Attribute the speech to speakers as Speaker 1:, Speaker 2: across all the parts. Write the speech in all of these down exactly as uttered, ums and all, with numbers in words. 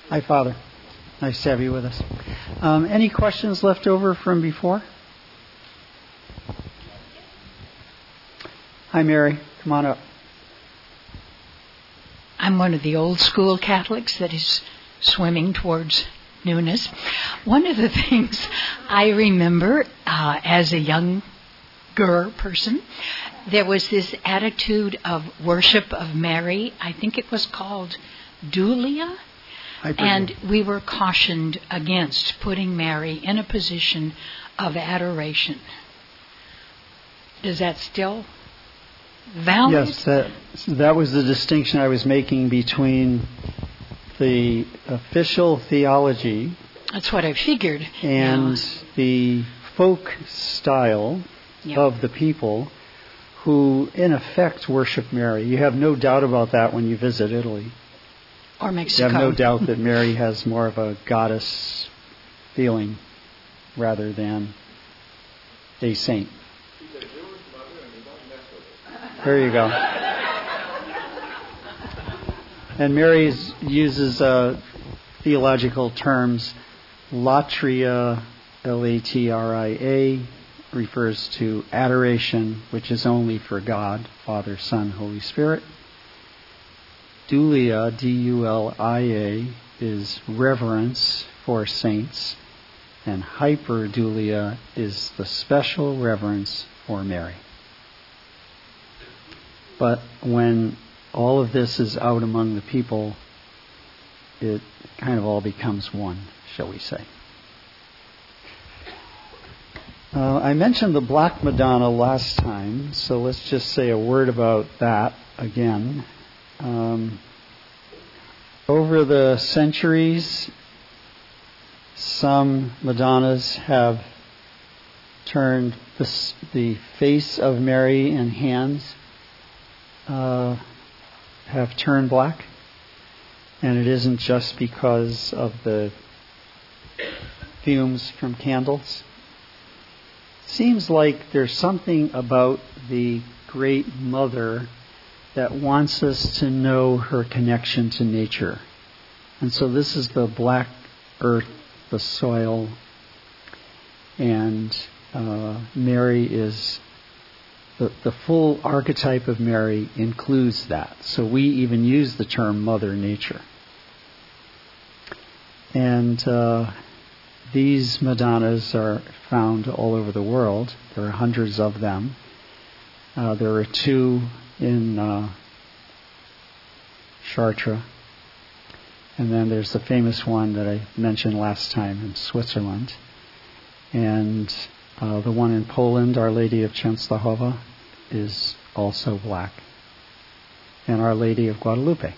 Speaker 1: Hi, Father. Nice to have you with us. Um, any questions left over from before? Hi, Mary. Come on up.
Speaker 2: I'm one of the old school Catholics that is swimming towards newness. One of the things I remember uh, as a younger person, there was this attitude of worship of Mary. I think it was called Dulia. And we were cautioned against putting Mary in a position of adoration. Is that still valid?
Speaker 1: Yes, that, that was the distinction I was making between the official theology.
Speaker 2: That's what I figured.
Speaker 1: And
Speaker 2: yeah.
Speaker 1: the folk style yep. of the people who, in effect, worship Mary. You have no doubt about that when you visit Italy.
Speaker 2: Or Mexico.
Speaker 1: You have no doubt that Mary has more of a goddess feeling rather than a saint. There you go. And Mary uses uh, theological terms. Latria, L A T R I A, refers to adoration, which is only for God, Father, Son, Holy Spirit. Dulia, D U L I A, is reverence for saints, and hyperdulia is the special reverence for Mary. But when all of this is out among the people, it kind of all becomes one, shall we say. Uh, I mentioned the Black Madonna last time, so let's just say a word about that again. Um, over the centuries, some Madonnas have turned the, the face of Mary and hands uh, have turned black. And it isn't just because of the fumes from candles. Seems like there's something about the Great Mother that wants us to know her connection to nature. And so this is the black earth, the soil, and uh, Mary is, the, the full archetype of Mary includes that. So we even use the term Mother Nature. And uh, these Madonnas are found all over the world. There are hundreds of them. Uh, there are two in uh, Chartres. And then there's the famous one that I mentioned last time in Switzerland. And uh, the one in Poland, Our Lady of Częstochowa, is also black. And Our Lady of Guadalupe.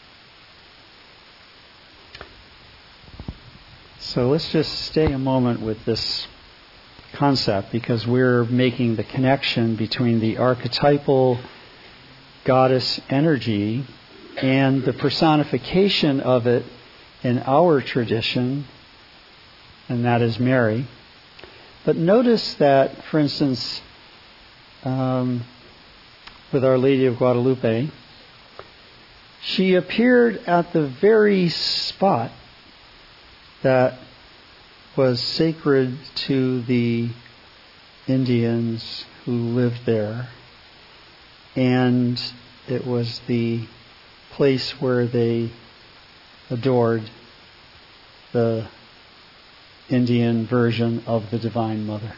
Speaker 1: So let's just stay a moment with this concept, because we're making the connection between the archetypal goddess energy and the personification of it in our tradition, and that is Mary. But notice that, for instance, um, with Our Lady of Guadalupe, she appeared at the very spot that was sacred to the Indians who lived there. And it was the place where they adored the Indian version of the Divine Mother.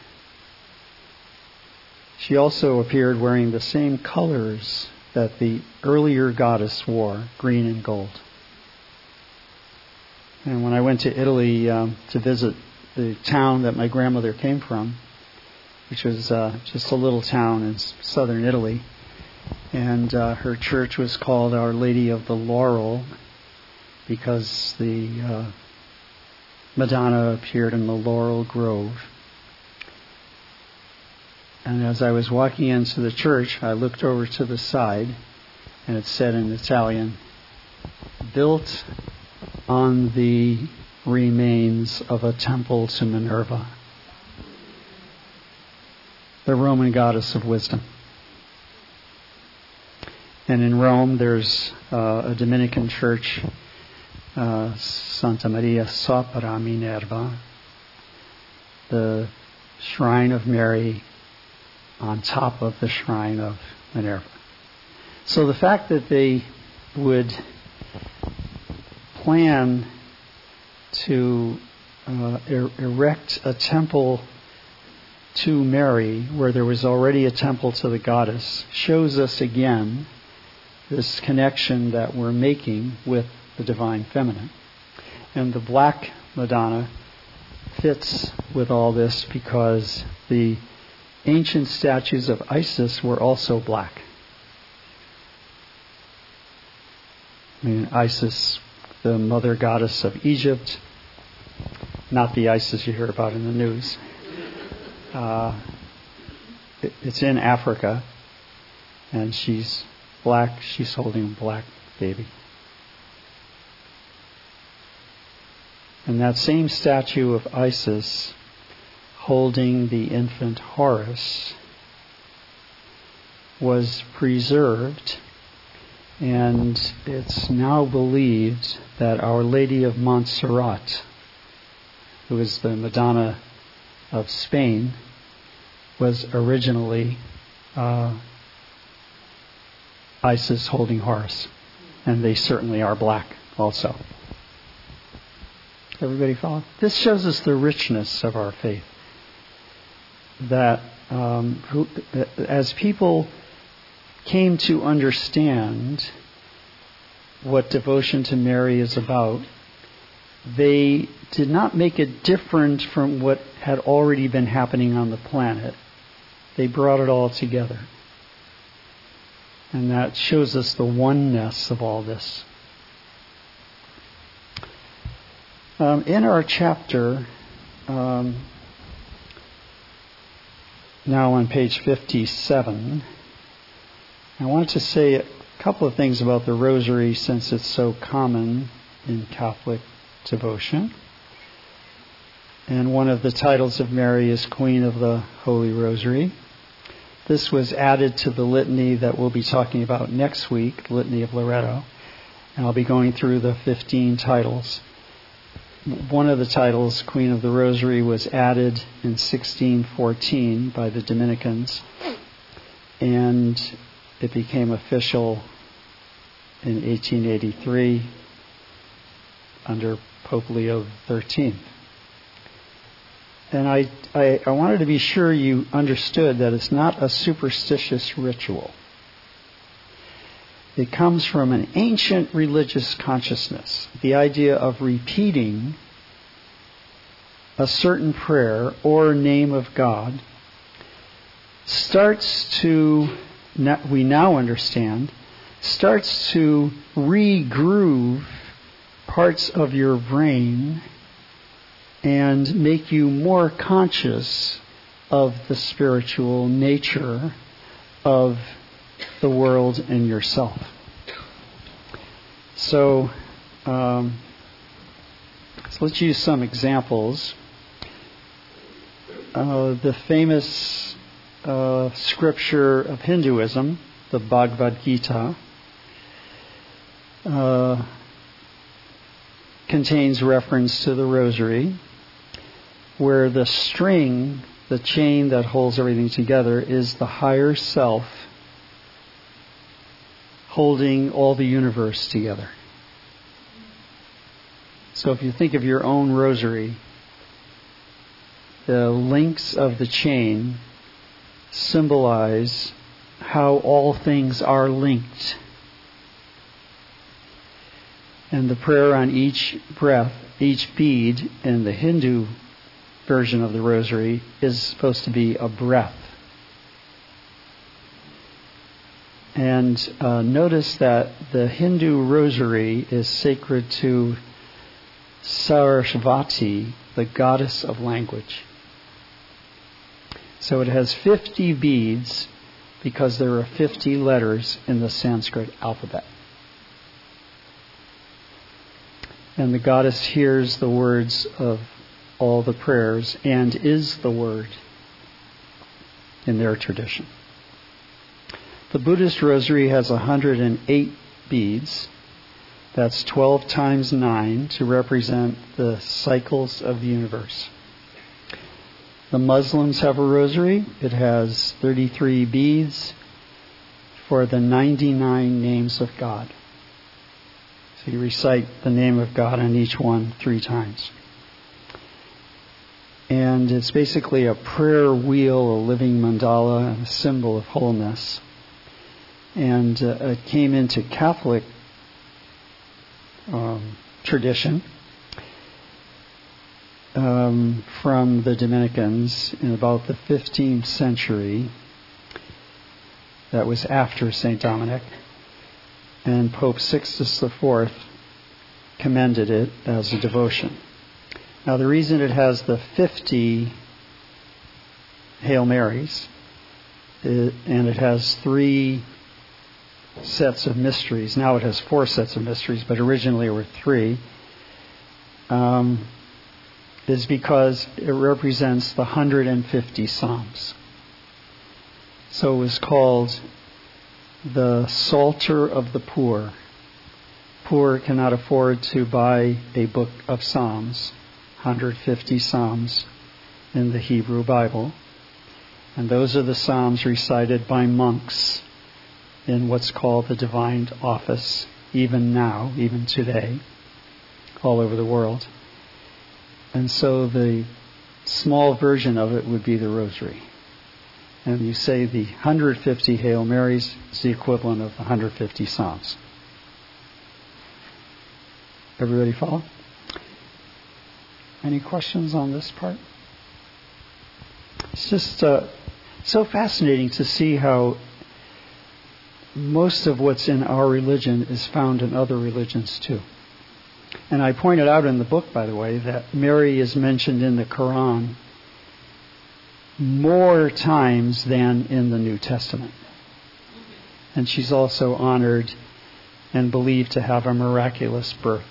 Speaker 1: She also appeared wearing the same colors that the earlier goddess wore, green and gold. And when I went to Italy um, to visit the town that my grandmother came from, which was uh, just a little town in southern Italy, and uh, her church was called Our Lady of the Laurel because the uh, Madonna appeared in the laurel grove. And as I was walking into the church, I looked over to the side, and it said in Italian, "Built on the remains of a temple to Minerva, the Roman goddess of wisdom." And in Rome, there's uh, a Dominican church uh, Santa Maria sopra Minerva, the shrine of Mary on top of the shrine of Minerva. So the fact that they would plan to uh, er- erect a temple to Mary where there was already a temple to the goddess shows us again this connection that we're making with the divine feminine. And the black Madonna fits with all this because the ancient statues of Isis were also black. I mean, Isis, the mother goddess of Egypt, not the Isis you hear about in the news. Uh, it, it's in Africa, and she's black. She's holding a black baby. And that same statue of Isis holding the infant Horus was preserved, and it's now believed that Our Lady of Montserrat, who is the Madonna of Spain, was originally uh, Isis holding Horus. And they certainly are black also. Everybody follow? This shows us the richness of our faith. That um, who, as people came to understand what devotion to Mary is about, they did not make it different from what had already been happening on the planet. They brought it all together. And that shows us the oneness of all this. Um, in our chapter, um, now on page fifty-seven, I want to say a couple of things about the Rosary since it's so common in Catholic devotion. And one of the titles of Mary is Queen of the Holy Rosary. This was added to the litany that we'll be talking about next week, Litany of Loreto. And I'll be going through the fifteen titles. One of the titles, Queen of the Rosary, was added in sixteen fourteen by the Dominicans. And it became official in eighteen eighty-three under Pope Leo the thirteenth. And I, I, I wanted to be sure you understood that it's not a superstitious ritual. It comes from an ancient religious consciousness. The idea of repeating a certain prayer or name of God starts to, we now understand, starts to re-groove parts of your brain and make you more conscious of the spiritual nature of the world and yourself. So, um, so let's use some examples. Uh, the famous uh, scripture of Hinduism, the Bhagavad Gita, uh, contains reference to the Rosary, where the string, the chain that holds everything together, is the higher self holding all the universe together. So if you think of your own rosary, the links of the chain symbolize how all things are linked. And the prayer on each breath, each bead in the Hindu version of the rosary is supposed to be a breath. And uh, notice that the Hindu rosary is sacred to Sarasvati, the goddess of language. So it has fifty beads because there are fifty letters in the Sanskrit alphabet. And the goddess hears the words of all the prayers and is the word in their tradition. The Buddhist rosary has one hundred eight beads. That's twelve times nine to represent the cycles of the universe. The Muslims have a rosary. It has thirty-three beads for the ninety-nine names of God. So you recite the name of God on each one three times. And it's basically a prayer wheel, a living mandala, a symbol of wholeness. And uh, it came into Catholic um, tradition um, from the Dominicans in about the fifteenth century. That was after Saint Dominic. And Pope Sixtus the Fourth commended it as a devotion. Now, the reason it has the fifty Hail Marys, it, and it has three sets of mysteries. Now it has four sets of mysteries, but originally it were three, um, is because it represents the one hundred fifty Psalms. So it was called the Psalter of the Poor. Poor cannot afford to buy a book of Psalms, one hundred fifty Psalms in the Hebrew Bible. And those are the Psalms recited by monks in what's called the Divine Office, even now, even today, all over the world. And so the small version of it would be the Rosary. And you say the one hundred fifty Hail Marys is the equivalent of the one hundred fifty Psalms. Everybody follow? Any questions on this part? It's just uh, so fascinating to see how most of what's in our religion is found in other religions too. And I pointed out in the book, by the way, that Mary is mentioned in the Quran more times than in the New Testament. And she's also honored and believed to have a miraculous birth.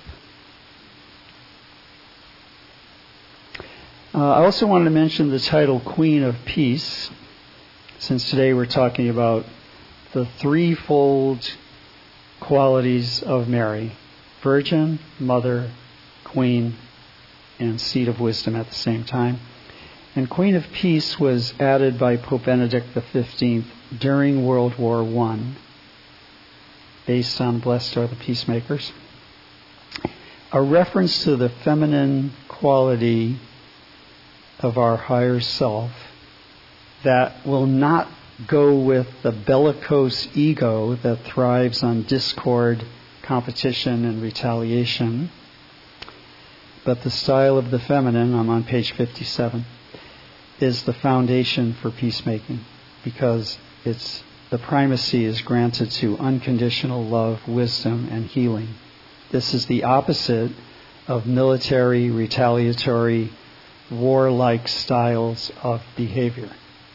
Speaker 1: Uh, I also wanted to mention the title Queen of Peace, since today we're talking about the threefold qualities of Mary: Virgin, Mother, Queen, and Seat of Wisdom at the same time. And Queen of Peace was added by Pope Benedict the fifteenth during World War One, based on Blessed are the Peacemakers. A reference to the feminine quality of our higher self that will not go with the bellicose ego that thrives on discord, competition, and retaliation. But the style of the feminine, I'm on page fifty-seven, is the foundation for peacemaking, because it's the primacy is granted to unconditional love, wisdom, and healing. This is the opposite of military, retaliatory, warlike styles of behavior.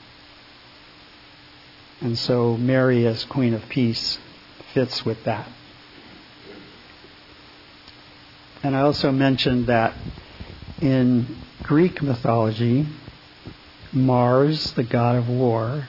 Speaker 1: And so Mary as Queen of Peace fits with that. And I also mentioned that in Greek mythology, Mars, the god of war,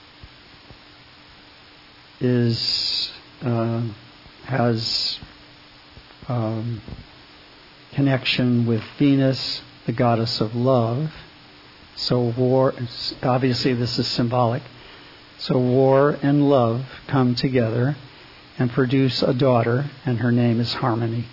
Speaker 1: is uh, has um, connection with Venus, the goddess of love. So war, obviously this is symbolic. So war and love come together and produce a daughter, and her name is Harmony.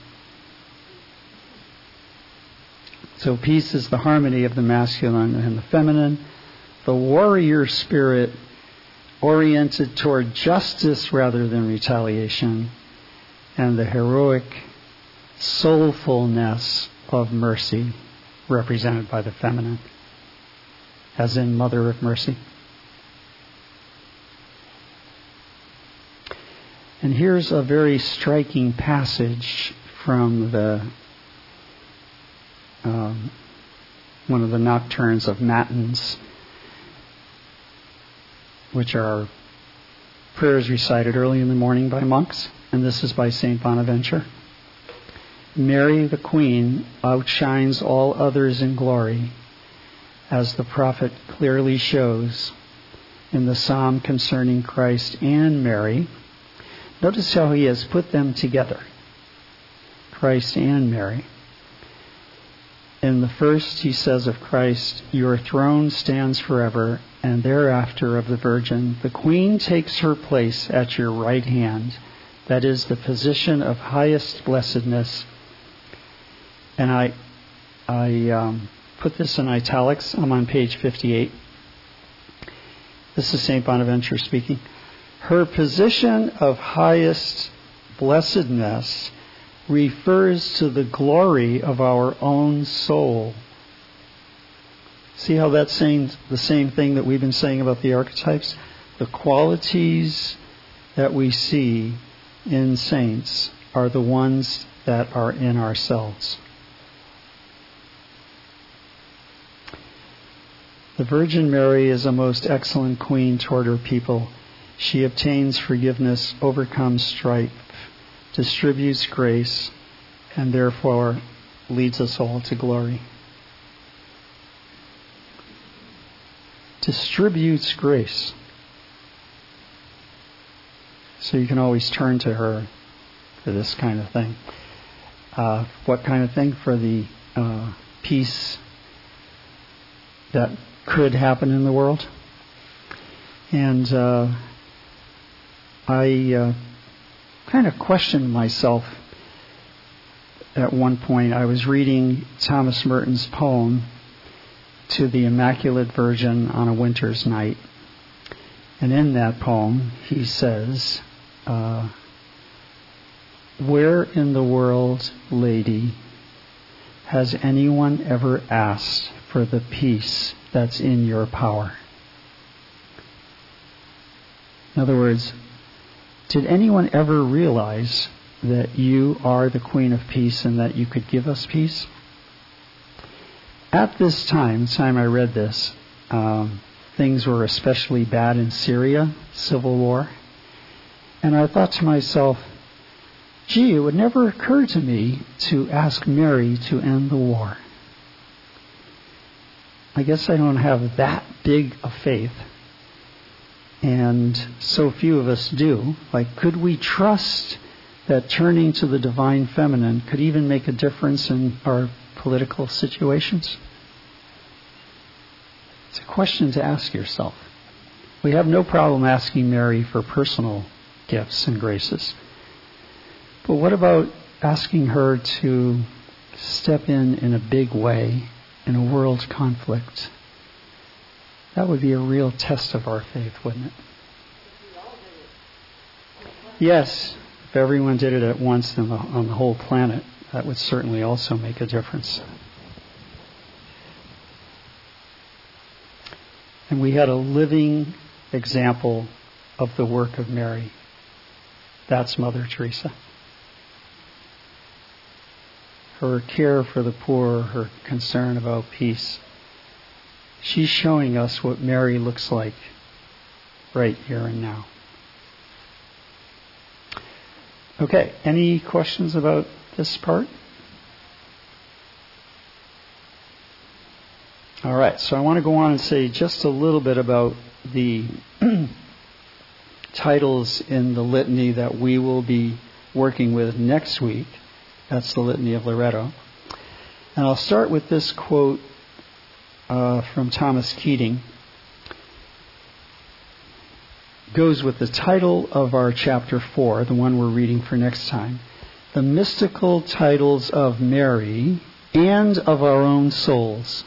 Speaker 1: So peace is the harmony of the masculine and the feminine, the warrior spirit oriented toward justice rather than retaliation, and the heroic soulfulness of mercy represented by the feminine, as in Mother of Mercy. And here's a very striking passage from the um, one of the nocturnes of Matins, which are prayers recited early in the morning by monks, and this is by Saint Bonaventure. Mary, the Queen, outshines all others in glory, as the prophet clearly shows in the psalm concerning Christ and Mary. Notice how he has put them together. Christ and Mary. In the first, he says of Christ, "Your throne stands forever," and thereafter of the Virgin, "The Queen takes her place at your right hand." That is the position of highest blessedness. And I, I um, put this in italics. I'm on page fifty-eight. This is Saint Bonaventure speaking. Her position of highest blessedness refers to the glory of our own soul. See how that's saying the same thing that we've been saying about the archetypes? The qualities that we see in saints are the ones that are in ourselves. The Virgin Mary is a most excellent queen toward her people. She obtains forgiveness, overcomes strife, distributes grace, and therefore leads us all to glory. Distributes grace. So you can always turn to her for this kind of thing. Uh, what kind of thing? For the uh, peace that could happen in the world. And uh, I uh, kind of questioned myself at one point. I was reading Thomas Merton's poem to the Immaculate Virgin on a winter's night. And in that poem, he says, uh, "Where in the world, Lady, has anyone ever asked for the peace that's in your power?" In other words, did anyone ever realize that you are the Queen of Peace and that you could give us peace? At this time, the time I read this, um, things were especially bad in Syria, civil war. And I thought to myself, gee, it would never occur to me to ask Mary to end the war. I guess I don't have that big a faith. And so few of us do. Like, could we trust that turning to the divine feminine could even make a difference in our political situations? It's a question to ask yourself. We have no problem asking Mary for personal gifts and graces. But what about asking her to step in in a big way in a world conflict? That would be a real test of our faith, wouldn't it? Yes, if everyone did it at once on the, on the whole planet, that would certainly also make a difference. And we had a living example of the work of Mary. That's Mother Teresa. Her care for the poor, her concern about peace. She's showing us what Mary looks like right here and now. Okay, any questions about this part? All right, so I want to go on and say just a little bit about the titles in the litany that we will be working with next week. That's the Litany of Loretto. And I'll start with this quote uh, from Thomas Keating. Goes with the title of our chapter four, the one we're reading for next time. The mystical titles of Mary and of our own souls.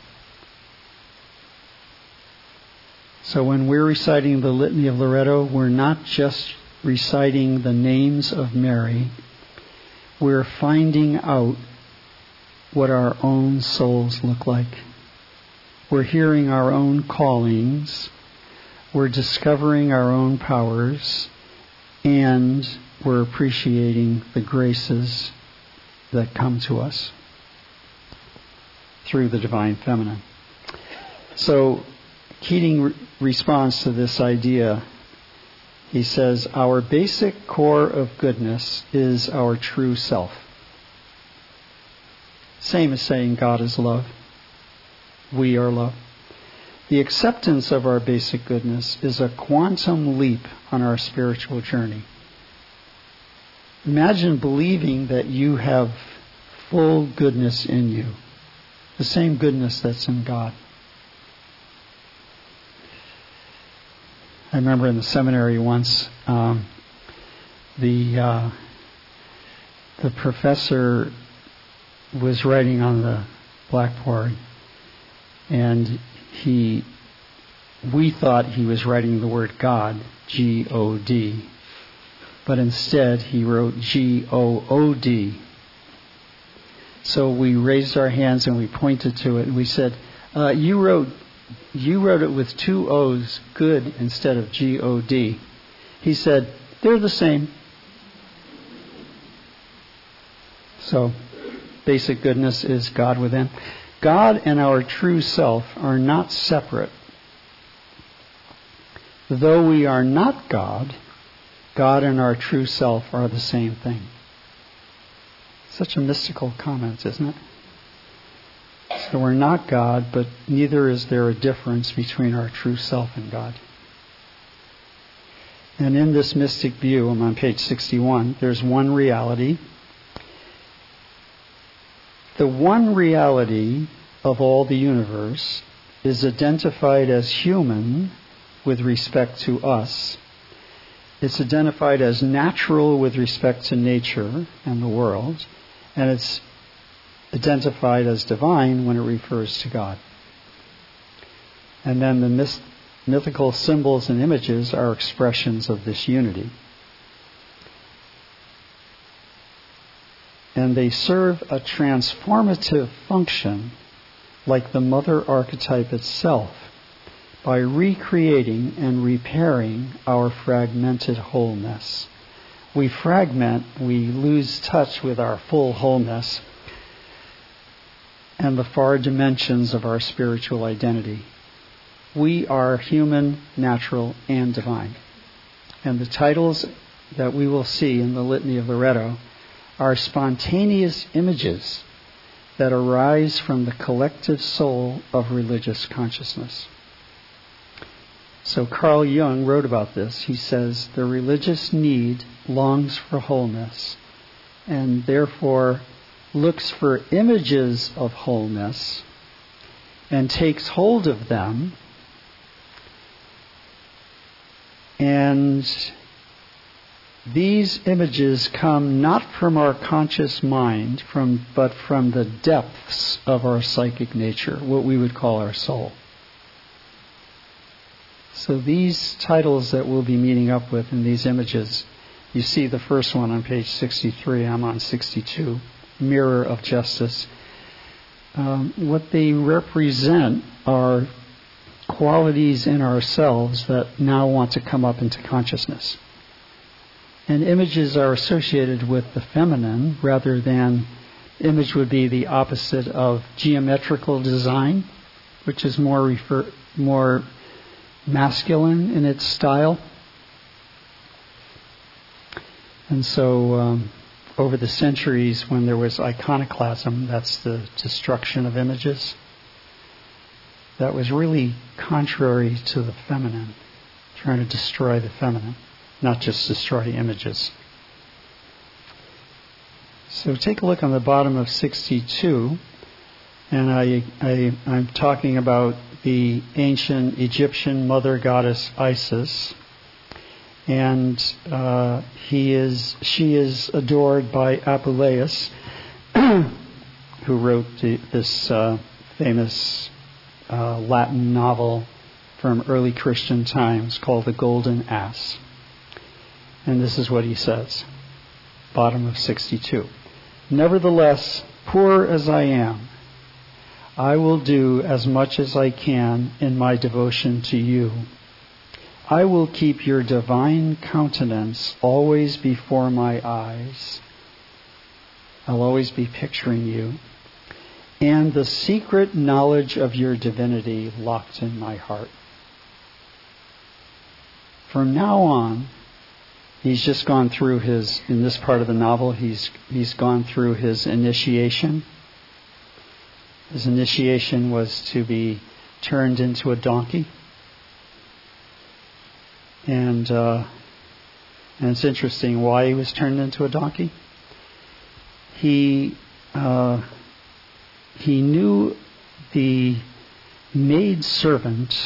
Speaker 1: So when we're reciting the Litany of Loretto, we're not just reciting the names of Mary. We're finding out what our own souls look like. We're hearing our own callings. We're discovering our own powers. And we're appreciating the graces that come to us through the Divine Feminine. So Keating re- responds to this idea. He says, our basic core of goodness is our true self. Same as saying God is love. We are love. The acceptance of our basic goodness is a quantum leap on our spiritual journey. Imagine believing that you have full goodness in you. The same goodness that's in God. I remember in the seminary once, um, the uh, the professor was writing on the blackboard, and he we thought he was writing the word God, G O D, but instead he wrote G O O D. So we raised our hands and we pointed to it and we said, uh, "You wrote, you wrote it with two O's, good, instead of G O D." He said, "They're the same." So, basic goodness is God within. God and our true self are not separate. Though we are not God, God and our true self are the same thing. Such a mystical comment, isn't it? So we're not God, but neither is there a difference between our true self and God. And in this mystic view, I'm on page sixty-one, there's one reality. The one reality of all the universe is identified as human with respect to us. It's identified as natural with respect to nature and the world, and it's identified as divine when it refers to God. And then the myth- mythical symbols and images are expressions of this unity. And they serve a transformative function like the mother archetype itself by recreating and repairing our fragmented wholeness. We fragment, we lose touch with our full wholeness and the far dimensions of our spiritual identity. We are human, natural, and divine. And the titles that we will see in the Litany of Loretto are spontaneous images that arise from the collective soul of religious consciousness. So Carl Jung wrote about this. He says, the religious need longs for wholeness and therefore looks for images of wholeness and takes hold of them and these images come not from our conscious mind, from but from the depths of our psychic nature, what we would call our soul. So these titles that we'll be meeting up with in these images, you see the first one on page sixty-three, I'm on sixty-two, Mirror of Justice. Um, what they represent are qualities in ourselves that now want to come up into consciousness. And images are associated with the feminine rather than, image would be the opposite of geometrical design, which is more refer, more masculine in its style. And so um, over the centuries when there was iconoclasm, that's the destruction of images, that was really contrary to the feminine, trying to destroy the feminine, not just destroy images. So take a look on the bottom of sixty-two, and I, I, I'm talking about the ancient Egyptian mother goddess Isis, and uh, he is, she is adored by Apuleius, who wrote the, this uh, famous uh, Latin novel from early Christian times called The Golden Ass. And this is what he says, bottom of sixty-two. Nevertheless, poor as I am, I will do as much as I can in my devotion to you. I will keep your divine countenance always before my eyes. I'll always be picturing you. And the secret knowledge of your divinity locked in my heart. From now on, he's just gone through his, in this part of the novel, he's he's gone through his initiation. His initiation was to be turned into a donkey. And, uh, and it's interesting why he was turned into a donkey. He uh, he knew the maid servant.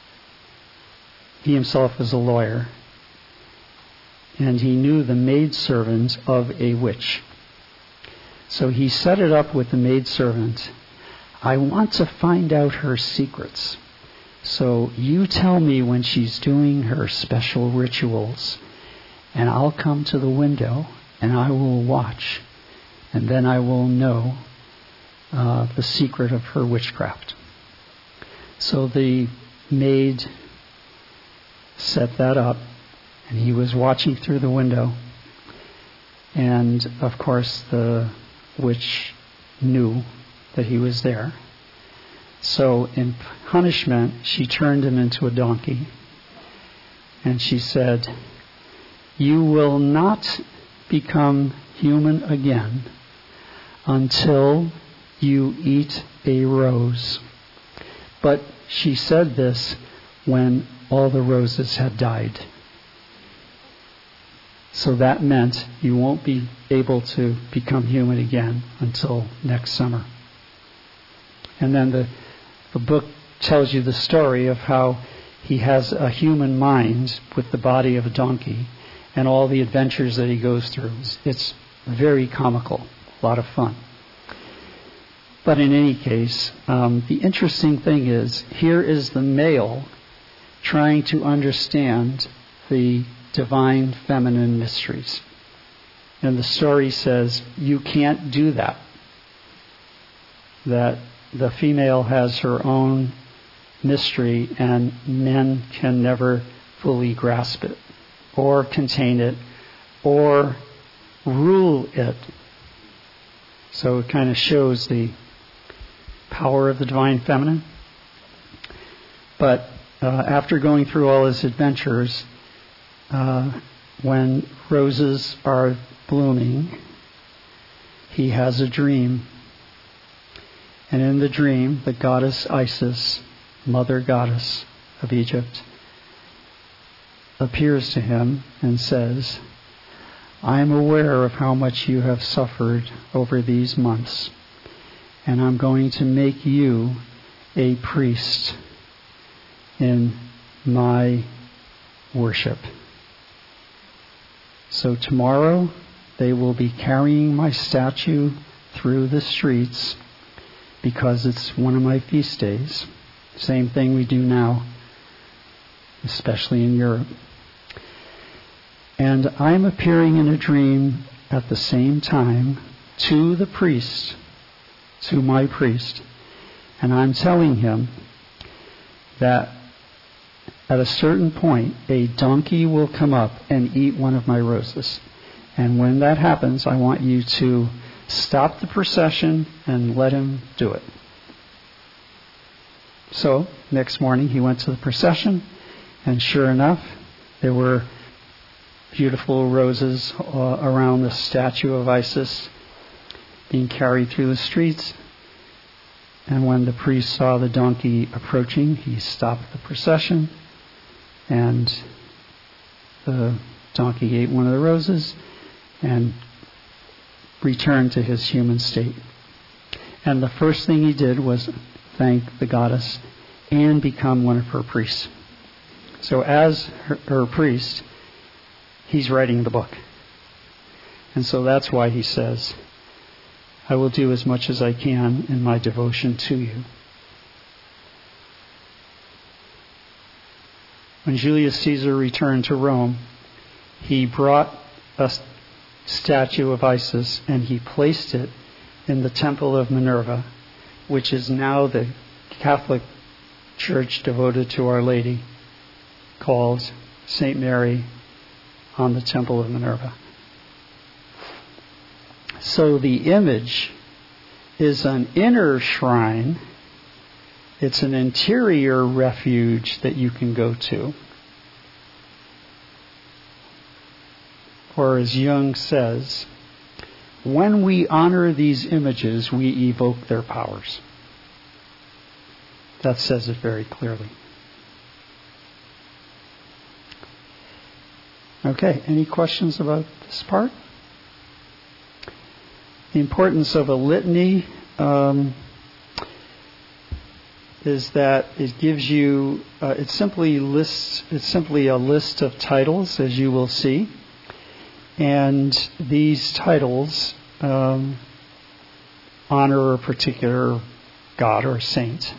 Speaker 1: He himself was a lawyer, and he knew the maid servant of a witch. So he set it up with the maid servant. I want to find out her secrets. So you tell me when she's doing her special rituals, and I'll come to the window and I will watch, and then I will know uh, the secret of her witchcraft. So the maid set that up, and he was watching through the window, and of course the witch knew that he was there. So in punishment, she turned him into a donkey, and she said, you will not become human again until you eat a rose. But she said this when all the roses had died. So that meant you won't be able to become human again until next summer. And then the, the book tells you the story of how he has a human mind with the body of a donkey and all the adventures that he goes through. It's very comical, a lot of fun. But in any case, um, the interesting thing is, here is the male trying to understand the divine feminine mysteries. And the story says, you can't do that. That the female has her own mystery and men can never fully grasp it or contain it or rule it. So it kind of shows the power of the divine feminine. But uh, after going through all his adventures, uh, when roses are blooming, he has a dream. And in the dream, the goddess Isis, mother goddess of Egypt, appears to him and says, I am aware of how much you have suffered over these months, and I'm going to make you a priest in my worship. So tomorrow they will be carrying my statue through the streets because it's one of my feast days. Same thing we do now, especially in Europe. And I'm appearing in a dream at the same time to the priest, to my priest, and I'm telling him that at a certain point, a donkey will come up and eat one of my roses. And when that happens, I want you to stop the procession and let him do it. So, next morning he went to the procession, and sure enough, there were beautiful roses uh, around the statue of Isis being carried through the streets. And when the priest saw the donkey approaching, he stopped the procession, and the donkey ate one of the roses and returned to his human state. And the first thing he did was thank the goddess and become one of her priests. So as her, her priest, he's writing the book. And so that's why he says, I will do as much as I can in my devotion to you. When Julius Caesar returned to Rome, he brought a statue of Isis and he placed it in the Temple of Minerva, which is now the Catholic church devoted to Our Lady, called Saint Mary on the Temple of Minerva. So the image is an inner shrine. It's an interior refuge that you can go to. Or as Jung says, when we honor these images, we evoke their powers. That says it very clearly. Okay, any questions about this part? The importance of a litany um, is that it gives you, uh, it simply lists, it's simply a list of titles, as you will see. And these titles um, honor a particular god or saint.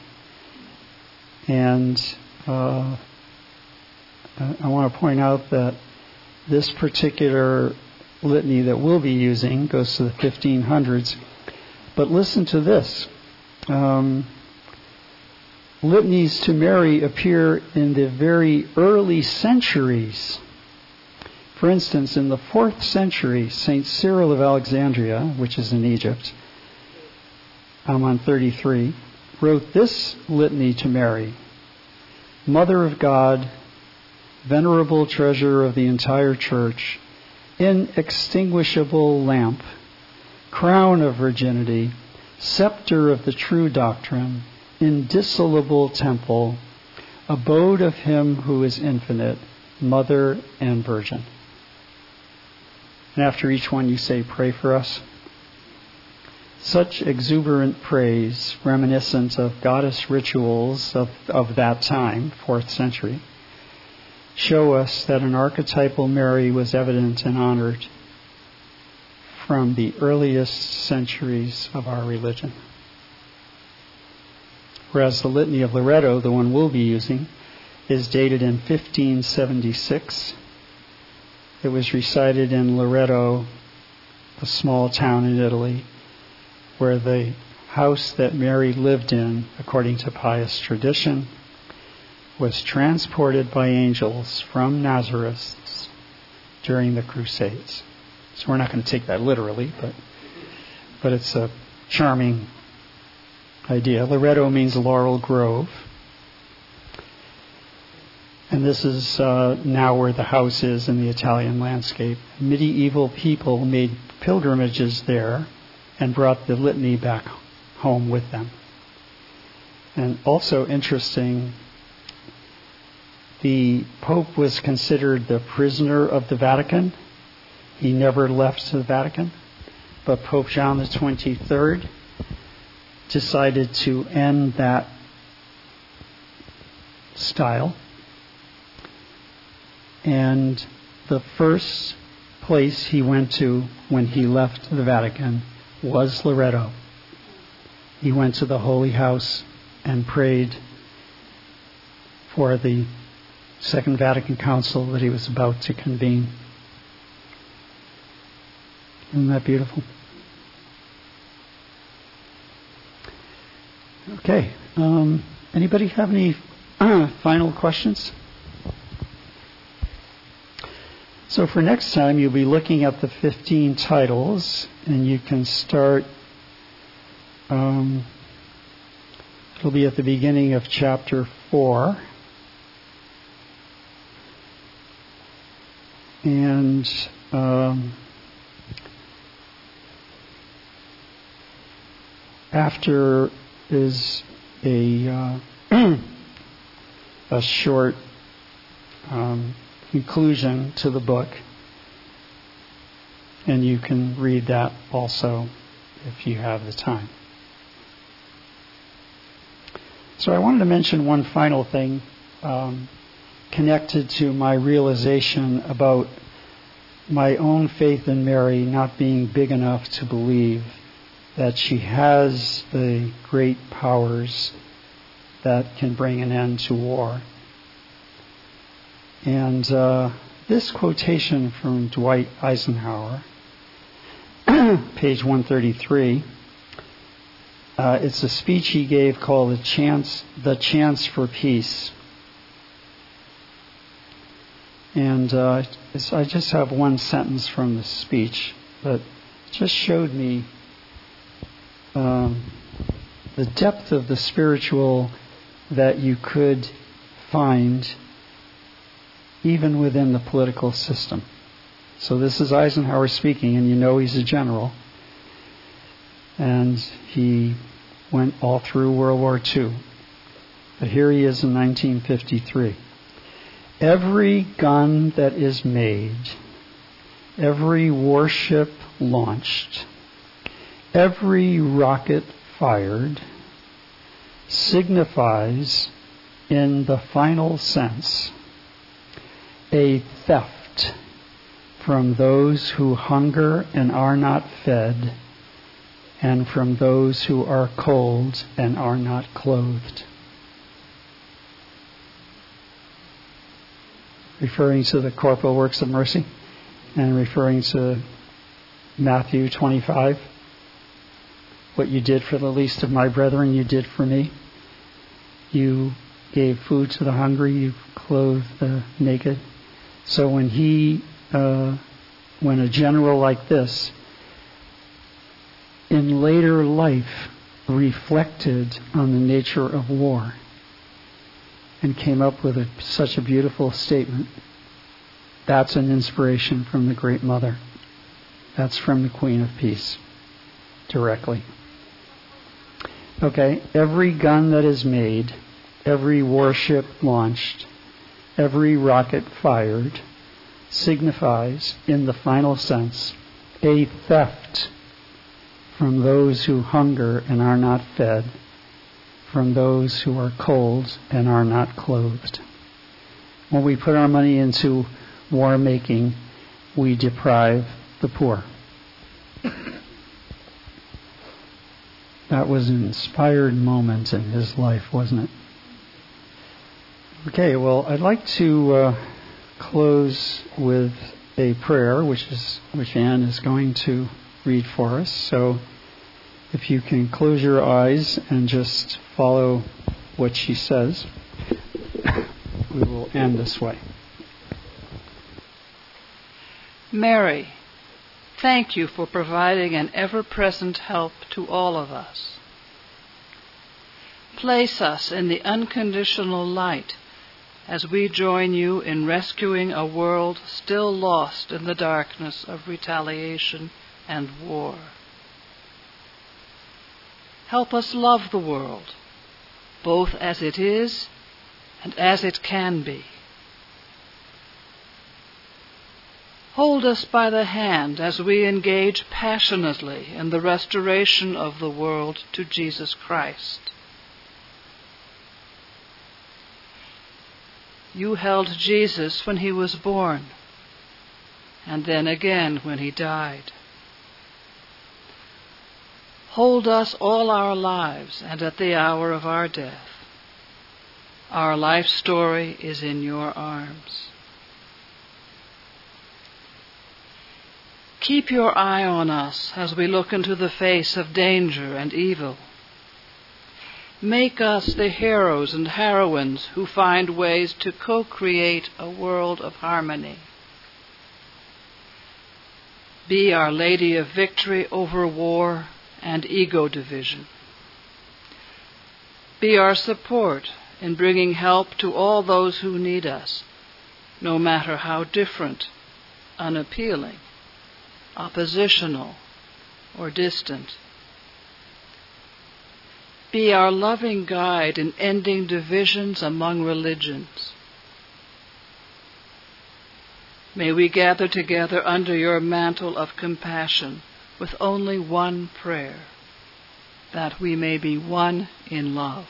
Speaker 1: And uh, I want to point out that this particular litany that we'll be using goes to the fifteen hundreds. But listen to this. Um, litanies to Mary appear in the very early centuries. For instance, in the fourth century, Saint Cyril of Alexandria, which is in Egypt, I'm on thirty-three, wrote this litany to Mary: Mother of God, venerable treasure of the entire church, inextinguishable lamp, crown of virginity, scepter of the true doctrine, indissoluble temple, abode of him who is infinite, mother and virgin. And after each one you say, pray for us. Such exuberant praise, reminiscent of goddess rituals of, of that time, fourth century, show us that an archetypal Mary was evident and honored from the earliest centuries of our religion. Whereas the Litany of Loreto, the one we'll be using, is dated in fifteen seventy-six. It was recited in Loreto, a small town in Italy, where the house that Mary lived in, according to pious tradition, was transported by angels from Nazareth during the Crusades. So we're not going to take that literally, but but it's a charming idea. Loreto means laurel grove. And this is uh, now where the house is in the Italian landscape. Medieval people made pilgrimages there and brought the litany back home with them. And also interesting, the Pope was considered the prisoner of the Vatican. He never left the Vatican. But Pope John the twenty-third decided to end that style. And the first place he went to when he left the Vatican was Loreto. He went to the Holy House and prayed for the Second Vatican Council that he was about to convene. Isn't that beautiful? Okay. Um, anybody have any final questions? So for next time, you'll be looking at the fifteen titles, and you can start, um, it'll be at the beginning of chapter four. And um, after is a, uh, a short um conclusion to the book, and you can read that also if you have the time. So I wanted to mention one final thing um, connected to my realization about my own faith in Mary not being big enough to believe that she has the great powers that can bring an end to war. And uh, this quotation from Dwight Eisenhower, page one thirty-three, uh, it's a speech he gave called "The Chance, the Chance for Peace." And uh, I just have one sentence from the speech, but it just showed me um, the depth of the spiritual that you could find even within the political system. So this is Eisenhower speaking, and you know he's a general. And he went all through World War Two. But here he is in nineteen fifty-three. Every gun that is made, every warship launched, every rocket fired signifies, in the final sense, a theft from those who hunger and are not fed, and from those who are cold and are not clothed. Referring to the corporal works of mercy, and referring to Matthew twenty-five, what you did for the least of my brethren, you did for me. You gave food to the hungry, you clothed the naked. So when he, uh, when a general like this, in later life, reflected on the nature of war and came up with a, such a beautiful statement, that's an inspiration from the Great Mother. That's from the Queen of Peace, directly. Okay, every gun that is made, every warship launched, every rocket fired, signifies, in the final sense, a theft from those who hunger and are not fed, from those who are cold and are not clothed. When we put our money into war making, we deprive the poor. That was an inspired moment in his life, wasn't it? Okay, well, I'd like to uh, close with a prayer, which is which Anne is going to read for us. So if you can close your eyes and just follow what she says, we will end this way.
Speaker 3: Mary, thank you for providing an ever-present help to all of us. Place us in the unconditional light as we join you in rescuing a world still lost in the darkness of retaliation and war. Help us love the world, both as it is and as it can be. Hold us by the hand as we engage passionately in the restoration of the world to Jesus Christ. You held Jesus when he was born, and then again when he died. Hold us all our lives and at the hour of our death. Our life story is in your arms. Keep your eye on us as we look into the face of danger and evil. Make us the heroes and heroines who find ways to co-create a world of harmony. Be our Lady of Victory over war and ego division. Be our support in bringing help to all those who need us, no matter how different, unappealing, oppositional, or distant. Be our loving guide in ending divisions among religions. May we gather together under your mantle of compassion with only one prayer, that we may be one in love.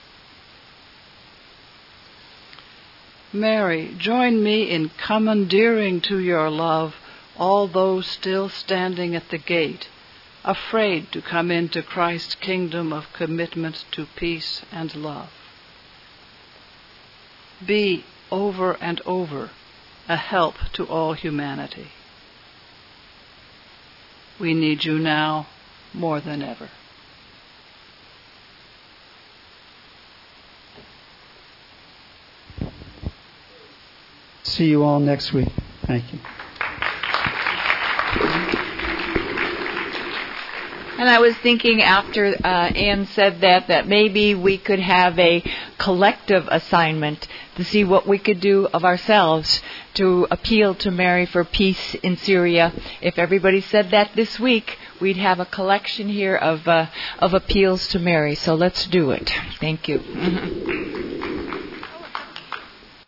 Speaker 3: Mary, join me in commandeering to your love all those still standing at the gate, afraid to come into Christ's kingdom of commitment to peace and love. Be, over and over, a help to all humanity. We need you now more than ever.
Speaker 1: See you all next week. Thank you.
Speaker 4: And I was thinking after uh, Anne said that, that maybe we could have a collective assignment to see what we could do of ourselves to appeal to Mary for peace in Syria. If everybody said that this week, we'd have a collection here of uh, of appeals to Mary. So let's do it. Thank you.